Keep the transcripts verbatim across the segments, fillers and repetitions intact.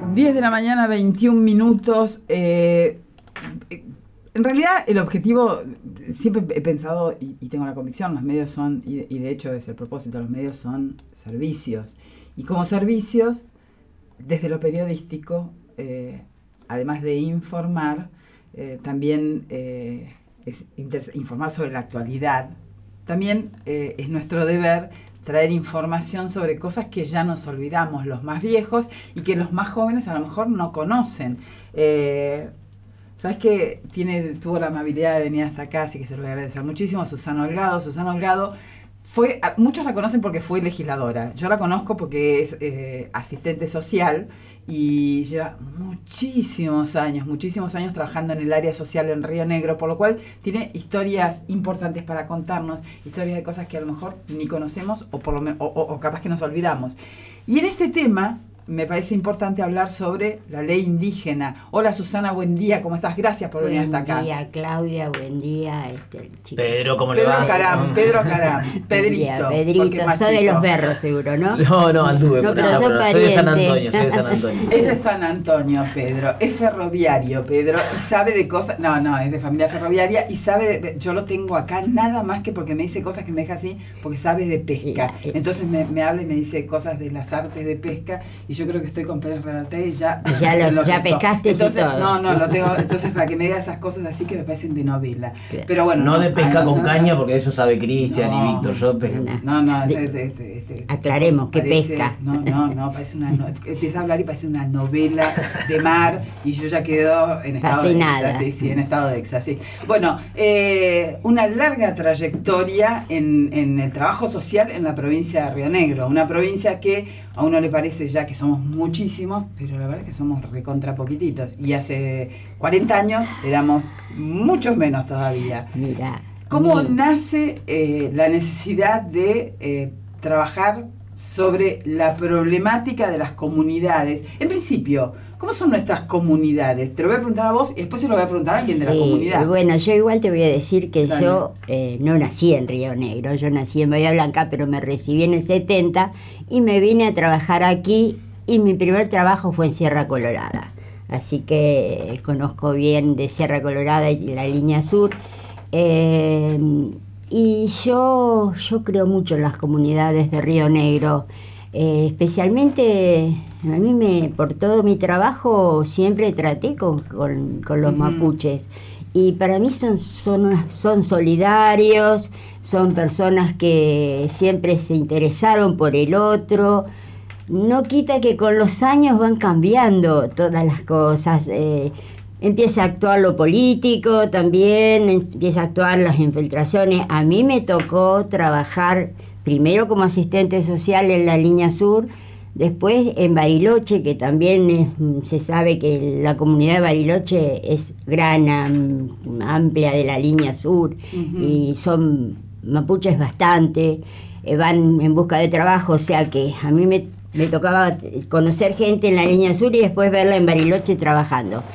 diez de la mañana, veintiún minutos. Eh, en realidad el objetivo, siempre he pensado y, y tengo la convicción, los medios son, y, y de hecho es el propósito, los medios son servicios. Y como servicios, desde lo periodístico, eh, además de informar, eh, también eh, es informar sobre la actualidad. También eh, es nuestro deber traer información sobre cosas que ya nos olvidamos, los más viejos, y que los más jóvenes a lo mejor no conocen. Eh, ¿Sabes qué? Tiene, tuvo la amabilidad de venir hasta acá, así que se lo voy a agradecer muchísimo. Susana Holgado. Susana Holgado fue, muchos la conocen porque fue legisladora. Yo la conozco porque es eh, asistente social y lleva muchísimos años, muchísimos años trabajando en el área social en Río Negro, por lo cual tiene historias importantes para contarnos, historias de cosas que a lo mejor ni conocemos o, por lo me- o, o, o capaz que nos olvidamos. Y en este tema me parece importante hablar sobre la ley indígena. Hola Susana, buen día, ¿cómo estás? Gracias por venir hasta acá. Buen día, Claudia, buen día, este, chicos. Pedro, ¿cómo Pedro le va? Caram, Pedro Caram, Pedrito. Día, porque Pedrito, es más sos de chico. los berros seguro, ¿no? No, no, anduve No, por pero allá, sos pero soy de San pariente. Antonio, soy de San Antonio. Es de San Antonio, Pedro. Es ferroviario, Pedro. Y sabe de cosas. No, no, es de familia ferroviaria. Y sabe. De, yo lo tengo acá nada más que porque me dice cosas que me deja así, porque sabe de pesca. Entonces me, me habla y me dice cosas de las artes de pesca. Y yo creo que estoy con Pérez Reverte y ya. Ya, lo, lo ya quitó. pescaste Entonces, y todo. no, no, lo tengo. Entonces, para que me diga esas cosas así que me parecen de novela. Pero bueno. No de pesca ah, con no, caña, no. porque eso sabe Cristian No. y Víctor. Yo pesco. No, no, De- es, es, es, es- Aclaremos, ¿qué parece- pesca? No, no, no, parece una no- empieza a hablar y parece una novela de mar y yo ya quedo en estado Fascinada. de éxtasis, sí, en estado de éxtasis. Bueno, eh, una larga trayectoria en, en el trabajo social en la provincia de Río Negro, una provincia que a uno le parece ya que somos muchísimos, pero la verdad es que somos recontra poquititos y hace cuarenta años éramos muchos menos todavía. Mira. ¿Cómo mi- nace eh, la necesidad de eh, trabajar sobre la problemática de las comunidades? En principio, ¿cómo son nuestras comunidades? Te lo voy a preguntar a vos y después se lo voy a preguntar a alguien de la Sí, comunidad. bueno, yo igual te voy a decir que Dale. yo eh, no nací en Río Negro, yo nací en Bahía Blanca, pero me recibí en el setenta y me vine a trabajar aquí y mi primer trabajo fue en Sierra Colorada. Así que eh, conozco bien de Sierra Colorada y la línea sur. Eh, y yo, yo creo mucho en las comunidades de Río Negro. Eh, especialmente, a mí me, por todo mi trabajo siempre traté con, con, con los Ujú. mapuches. Y para mí son, son, son solidarios, son personas que siempre se interesaron por el otro. No quita que con los años van cambiando todas las cosas. Eh, empieza a actuar lo político también, empieza a actuar las infiltraciones. A mí me tocó trabajar primero como asistente social en la línea sur, después en Bariloche, que también es, se sabe que la comunidad de Bariloche es gran, am, amplia de la línea sur, Ujú. y son mapuches bastante, eh, van en busca de trabajo, o sea que a mí me, me tocaba conocer gente en la línea sur y después verla en Bariloche trabajando.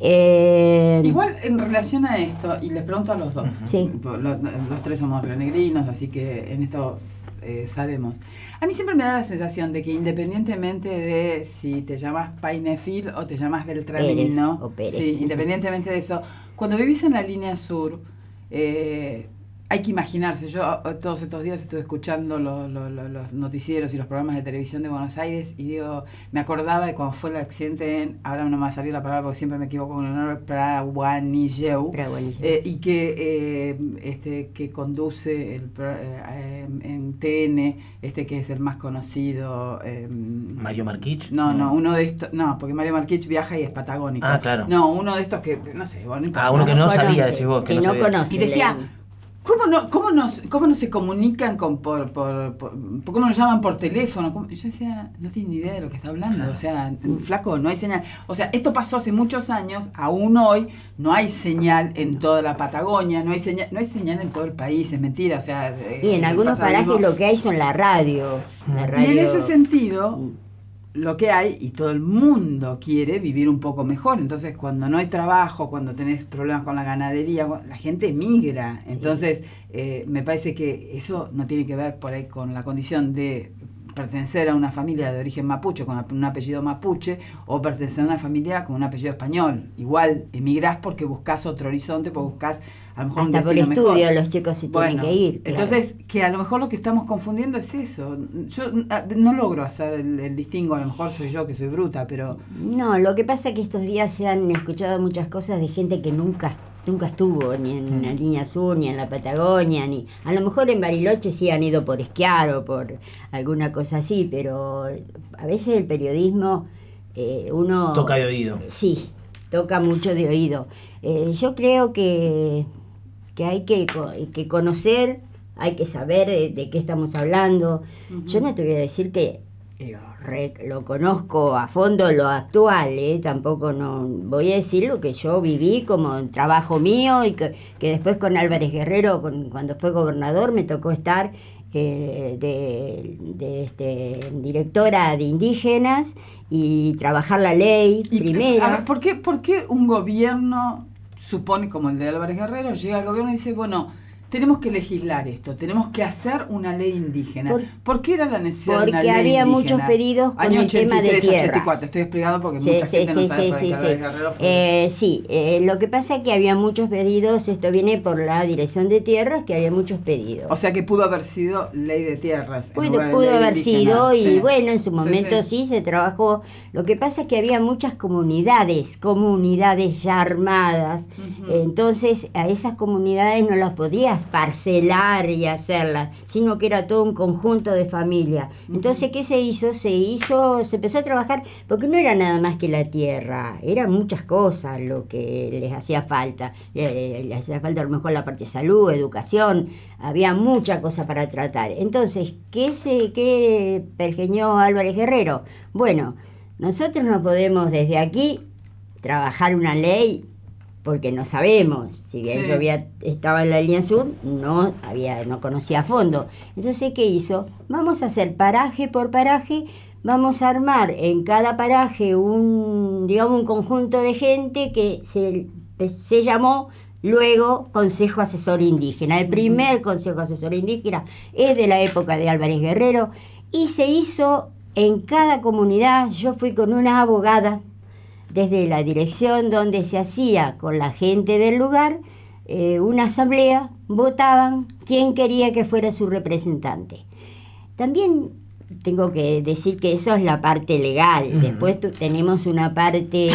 Eh, Igual en relación a esto, y les pregunto a los dos, Sí. los, los tres somos rionegrinos, así que en esto eh, sabemos. A mí siempre me da la sensación de que independientemente de si te llamas Painefil o te llamas Beltramino, Pérez o Pérez. sí, independientemente de eso, cuando vivís en la línea sur, eh, hay que imaginarse, yo eh, todos estos días estuve escuchando lo- lo- lo- los noticieros y los programas de televisión de Buenos Aires y digo, me acordaba de cuando fue el accidente en, ahora no me va a salir la palabra porque siempre me equivoco con el nombre, Prawanilleu, Prawanilleu. eh, y que eh, este que conduce el, pro- eh, en T N, este que es el más conocido. eh, Mario Marquich. No, no, uno de estos, no, porque Mario Marquich viaja y es patagónico. Ah, claro. No, uno de estos que, no sé, bueno, no importa. Ah, uno que no conoce, sabía, decís vos, que que no no sabía. conoce. Y decía, le- ¿cómo no, cómo no, cómo no se comunican con por, por, por- cómo nos llaman por teléfono? ¿Cómo? Yo decía, no tiene ni idea de lo que está hablando, o sea, flaco, no hay señal. O sea, esto pasó hace muchos años, aún hoy no hay señal en toda la Patagonia, no hay señal, no hay señal en todo el país, es mentira, o sea. Y en eh, algunos pasa lo parajes mismo. lo que hay son la radio. La Y radio en ese sentido, lo que hay, y todo el mundo quiere vivir un poco mejor, entonces cuando no hay trabajo, cuando tenés problemas con la ganadería, la gente emigra, entonces eh, me parece que eso no tiene que ver por ahí con la condición de pertenecer a una familia de origen mapuche con un apellido mapuche o pertenecer a una familia con un apellido español. Igual emigrás porque buscás otro horizonte, porque buscás a lo mejor hasta un por destino estudio mejor. los chicos se Bueno, tienen que ir. Claro. Entonces, que a lo mejor lo que estamos confundiendo es eso. Yo no logro hacer el, el distingo, a lo mejor soy yo que soy bruta, pero... No, lo que pasa es que estos días se han escuchado muchas cosas de gente que nunca nunca estuvo ni en la línea sur, ni en la Patagonia, ni a lo mejor en Bariloche sí han ido por esquiar o por alguna cosa así, pero a veces el periodismo eh, uno... Toca de oído. Sí, toca mucho de oído. Eh, yo creo que, que hay que, que conocer, hay que saber de, de qué estamos hablando. Uh-huh. Yo no te voy a decir que lo, re, lo conozco a fondo lo actual, ¿eh? Tampoco no voy a decir lo que yo viví como trabajo mío y que, que después con Álvarez Guerrero, con, cuando fue gobernador, me tocó estar eh, de, de este, directora de indígenas y trabajar la ley y, primero. A ver, ¿por qué, ¿por qué un gobierno, supone como el de Álvarez Guerrero, llega al gobierno y dice, bueno, tenemos que legislar esto, tenemos que hacer una ley indígena? ¿Por, ¿Por qué era la necesidad de una ley indígena? Porque había muchos pedidos con Año el tema de tierra. ochenta y cuatro, estoy explicando porque sí, mucha sí, gente sí, no sabe sí, por sí, qué Álvarez sí. Guerrero fue... Eh, sí, eh, lo que pasa es que había muchos pedidos, esto viene por la Dirección de Tierras, que había muchos pedidos. O sea que pudo haber sido ley de tierras. Pudo, pudo haber sido, sí. y bueno, en su momento sí, sí. sí sí se trabajó. Lo que pasa es que había muchas comunidades, comunidades ya armadas, uh-huh. Entonces a esas comunidades no las podías parcelar y hacer, sino que era todo un conjunto de familia. Entonces, ¿qué se hizo? Se hizo, se empezó a trabajar, porque no era nada más que la tierra, eran muchas cosas lo que les hacía falta. Eh, les hacía falta a lo mejor la parte de salud, educación, había mucha cosa para tratar. Entonces, ¿qué se qué pergeñó Álvarez Guerrero? Bueno, nosotros no podemos desde aquí trabajar una ley porque no sabemos, si bien sí. yo había estaba en la línea sur, no había no conocía a fondo. Entonces, ¿qué hizo? Vamos a hacer paraje por paraje, vamos a armar en cada paraje un, digamos, un conjunto de gente que se, se llamó luego Consejo Asesor Indígena. El primer Consejo Asesor Indígena es de la época de Álvarez Guerrero y se hizo en cada comunidad. Yo fui con una abogada desde la dirección donde se hacía con la gente del lugar eh, una asamblea, votaban quién quería que fuera su representante. También tengo que decir que eso es la parte legal, uh-huh. Después tu, tenemos una parte...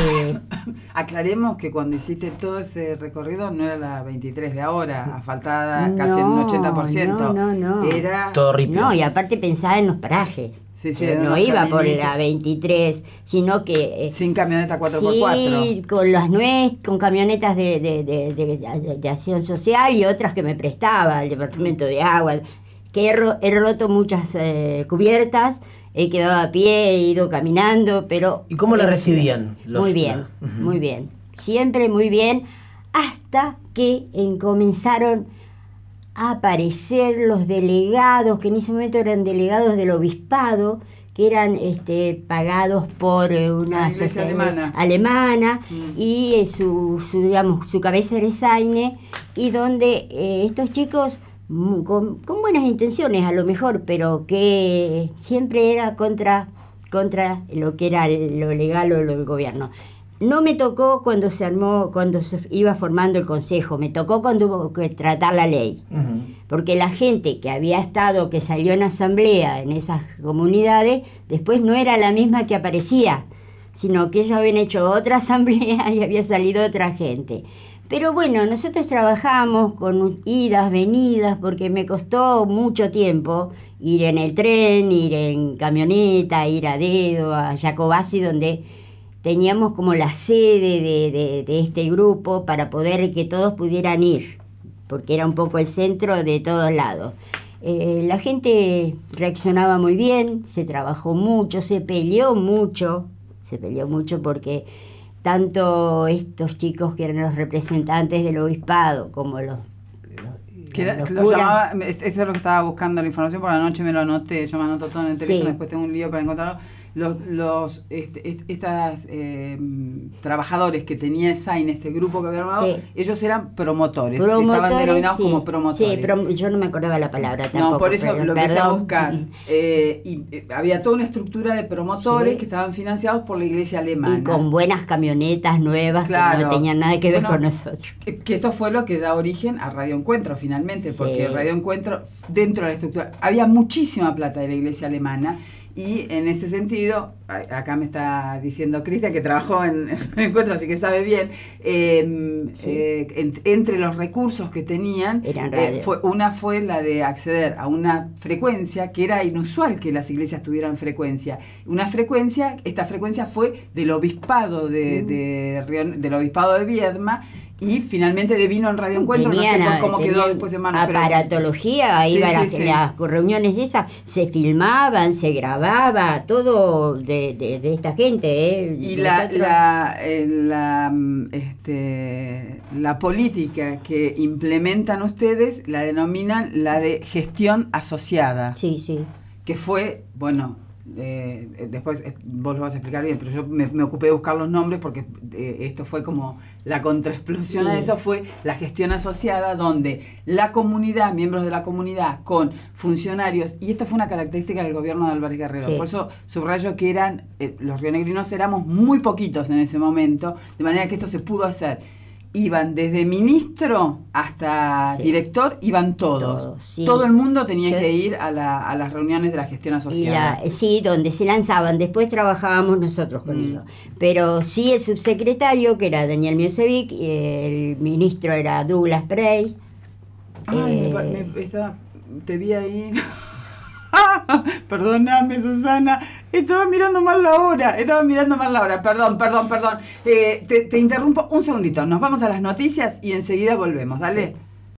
Aclaremos que cuando hiciste todo ese recorrido no era la veintitrés de ahora, asfaltada casi en un ochenta por ciento. No, no, no. Era... Todo ripio. No, y aparte pensaba en los parajes. Sí, sí, no iba por la veintitrés, sino que... Eh, sin camioneta cuatro por cuatro. Sí, con las nuez, con camionetas de, de, de, de, de, de acción social y otras que me prestaba el Departamento de Agua, que he, ro he roto muchas eh, cubiertas, he quedado a pie, he ido caminando, pero... ¿Y cómo la recibían? Los, muy bien, la, uh-huh. muy bien, siempre muy bien, hasta que en, comenzaron... a aparecer los delegados, que en ese momento eran delegados del obispado, que eran este, pagados por una sociedad alemana, alemana mm. y eh, su, su, digamos, su cabeza era Saine, y donde eh, estos chicos, con, con buenas intenciones a lo mejor, pero que siempre era contra, contra lo que era lo legal o lo del gobierno. No me tocó cuando se armó, cuando se iba formando el consejo, me tocó cuando hubo que tratar la ley. Uh-huh. Porque la gente que había estado, que salió en asamblea en esas comunidades, después no era la misma que aparecía, sino que ellos habían hecho otra asamblea y había salido otra gente. Pero bueno, nosotros trabajamos con idas, venidas, porque me costó mucho tiempo ir en el tren, ir en camioneta, ir a dedo, a Jacobasi, donde... teníamos como la sede de, de, de este grupo para poder que todos pudieran ir, porque era un poco el centro de todos lados. Eh, la gente reaccionaba muy bien, se trabajó mucho, se peleó mucho, se peleó mucho porque tanto estos chicos que eran los representantes del obispado como los... Que era, lo llamaba, eso es lo que estaba buscando la información, por la noche me lo anoté, yo me anoto todo en el teléfono, sí. Después tengo un lío para encontrarlo, los, los este, es- estas eh, trabajadores que tenía Sain, este grupo que había armado, Sí. ellos eran promotores, Promotores, estaban denominados sí. como promotores. Sí, prom- yo no me acordaba la palabra tampoco. No, por eso pero lo empecé a perdón. buscar. Eh, y eh, había toda una estructura de promotores Sí. que estaban financiados por la iglesia alemana. Y con buenas camionetas nuevas que Claro. no tenían nada que ver Bueno, con nosotros. Que, que esto fue lo que da origen a Radio Encuentro finalmente, porque Sí. Radio Encuentro, dentro de la estructura, había muchísima plata de la iglesia alemana. Y en ese sentido, a- acá me está diciendo Cristian, que trabajó en, en Encuentro, así que sabe bien, eh, Sí. eh, en- entre los recursos que tenían, Eran eh, radio. fue, una fue la de acceder a una frecuencia que era inusual que las iglesias tuvieran frecuencia. Una frecuencia, esta frecuencia fue del obispado de, Mm. de Río- del obispado de Viedma, y finalmente devino en Radio Encuentro, no sé Tenían, por cómo quedó tenían después en manos. pero- aparatología, Sí, iban sí, a sí. las reuniones esas, se filmaban, se grababa, todo de, de, de esta gente. ¿eh? Y la, Nosotros- la, eh, la, mm, este, la política que implementan ustedes la denominan la de gestión asociada, Sí, sí. que fue, bueno, eh, después eh, vos lo vas a explicar bien, pero yo me, me ocupé de buscar los nombres porque eh, esto fue como la contraexplosión Sí. a eso, fue la gestión asociada, donde la comunidad, miembros de la comunidad con funcionarios, y esta fue una característica del gobierno de Álvarez Guerrero, Sí. por eso subrayo que eran, eh, los rionegrinos éramos muy poquitos en ese momento, de manera que esto se pudo hacer. Iban desde ministro hasta Sí. director, iban todos. Todos, sí. Todo el mundo tenía Yo- que ir a, la- a las reuniones de la gestión Y asociada. la, sí, donde se lanzaban, después trabajábamos nosotros con Mm. ellos. Pero sí el subsecretario, que era Daniel Miosevic, y el ministro era Douglas Preis. Ay, me pa- eh, me- estaba- te vi ahí. Perdóname, Susana. Estaba mirando mal la hora. Estaba mirando mal la hora. Perdón, perdón, perdón. Eh, te, te interrumpo un segundito. Nos vamos a las noticias y enseguida volvemos. Dale.